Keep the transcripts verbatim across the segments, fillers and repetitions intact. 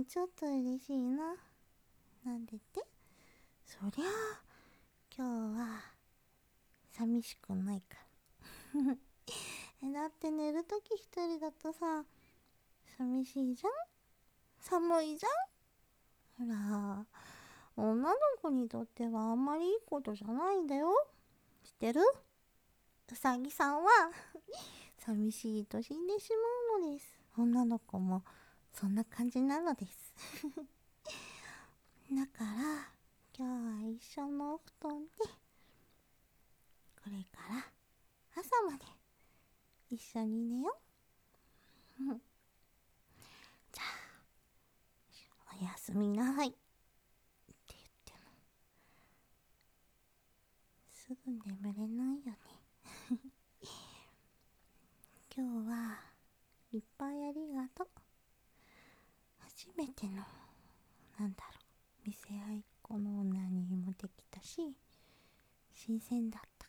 ちょっと嬉しいな。なんでって？そりゃあ今日は寂しくないからえだって寝るとき一人だとさ、寂しいじゃん、寒いじゃん。ほら、女の子にとってはあんまりいいことじゃないんだよ。知ってる？うさぎさんは寂しいと死んでしまうのです。女の子もそんな感じなのですだから今日は一緒のお布団で、これから朝まで一緒に寝よう。うん、じゃあおやすみなさいって言ってもすぐ眠れないよね今日はいっぱいありがとう。初めてのなんだろう、見せ合いっ子の女にもできたし、新鮮だった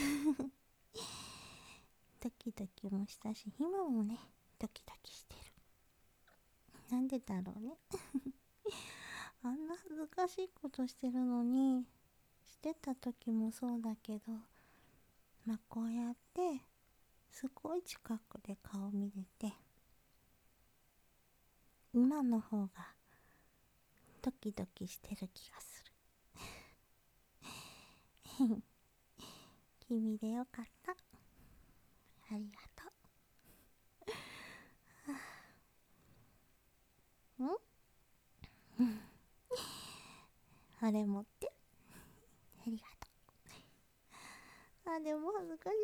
ドキドキもしたし、今もねドキドキしてる。なんでだろうねあんな恥ずかしいことしてるのに、してた時もそうだけど、まあこうやってすごい近くで顔見れて、今の方がドキドキしてる気がする君でよかった、ありがとう。んあれ持ってありがとう。あ、でも恥ずかし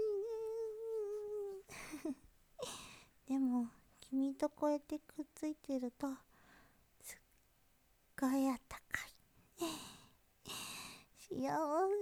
いねでも君とこうやってくっついてるとすっごいあったかい幸せ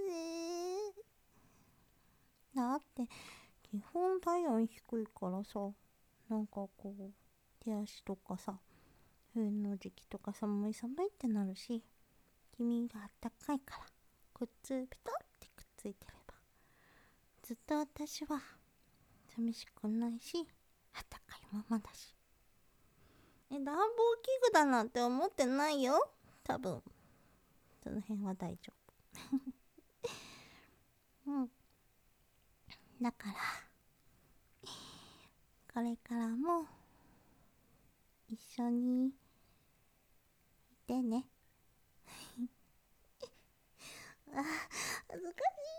だって。基本体温低いからさ、なんかこう手足とかさ、冬の時期とか寒い寒いってなるし、君があったかいからくっつピタってくっついてればずっと私は寂しくないし、あったかいままだし。え、暖房器具だなんて思ってないよ。多分その辺は大丈夫うん。だからこれからも一緒にいてねあ、恥ずかし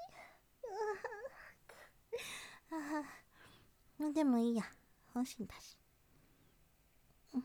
いああ、でもいいや、本心だし、うん、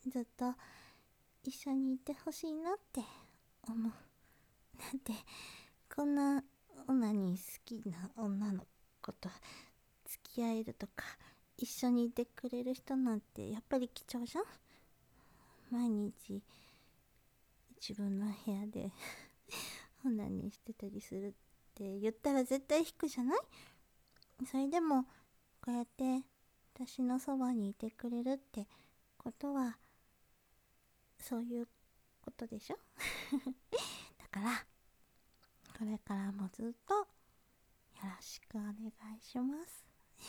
ずっと一緒にいてほしいなって思う。だってこんな女に好きな女の子と付き合えるとか、一緒にいてくれる人なんてやっぱり貴重じゃん。毎日自分の部屋でオナニーしてたりするって言ったら絶対引くじゃない。それでもこうやって私のそばにいてくれるってことはそういうことでしょだからこれからもずっとよろしくお願いします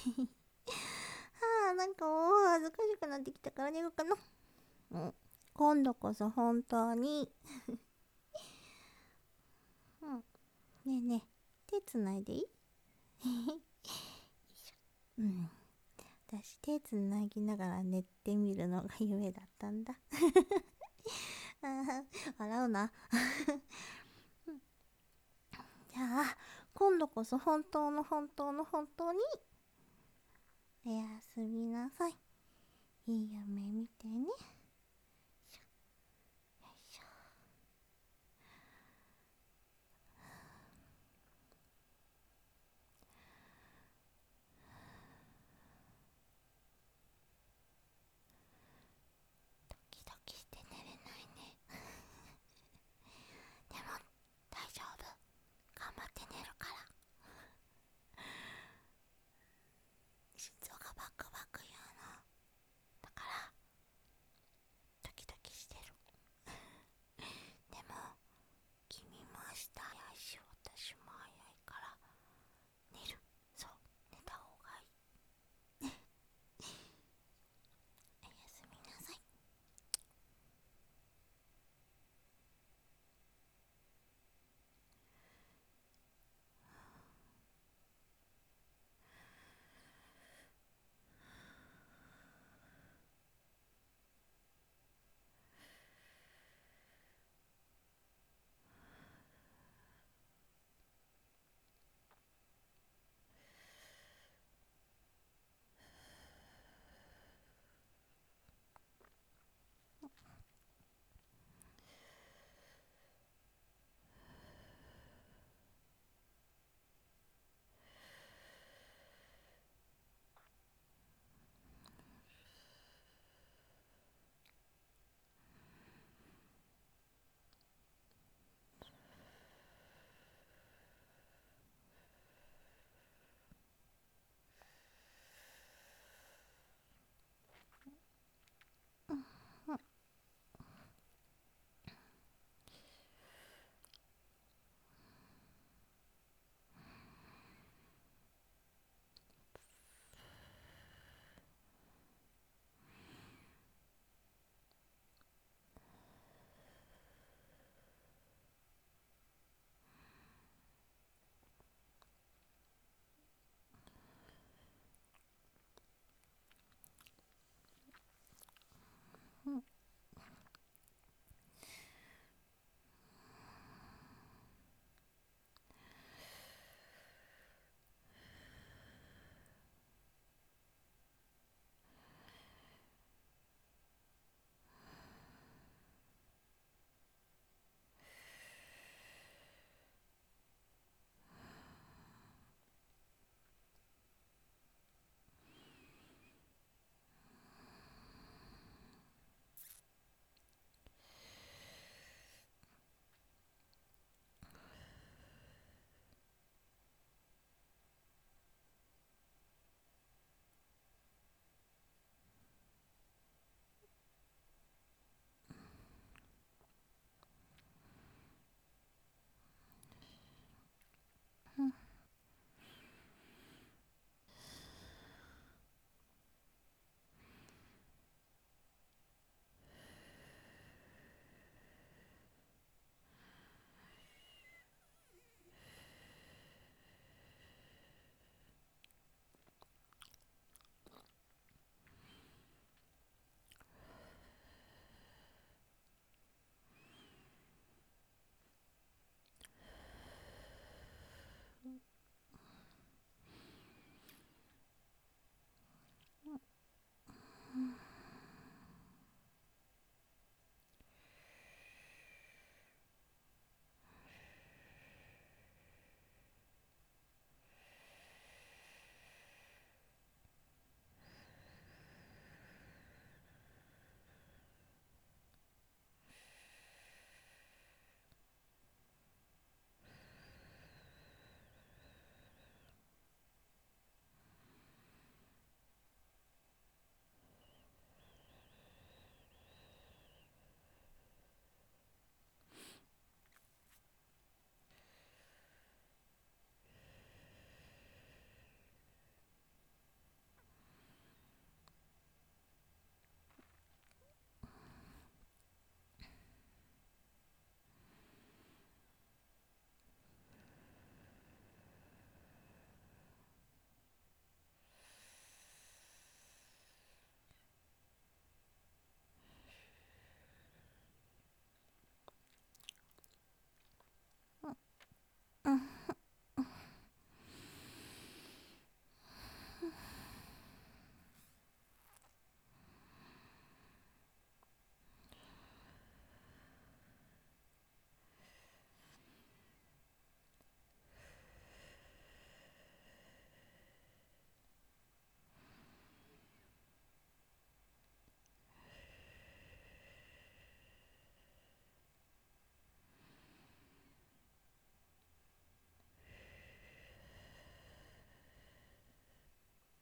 あー、なんかもう恥ずかしくなってきたから寝ようかな。うん、今度こそ本当にうん、ねえねえ、手つないでいいよいしょ。うん、私手つなぎながら寝てみるのが夢だったんだあ笑うなじゃあ今度こそ本当の本当の本当におやすみなさい。いい夢見てね。